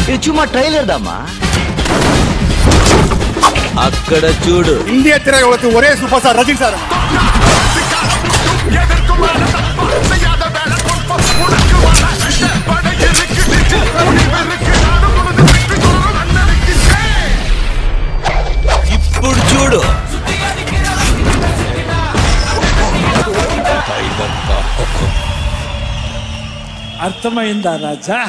ఇది చుమ్మా ట్రైలర్ దమ్మా. అక్కడ చూడు, ఇండియా తిరగవచ్చు ఒరే సూపర్ స్టార్ రజనీ సార్. ఇప్పుడు చూడు, అర్థమైందా రాజా?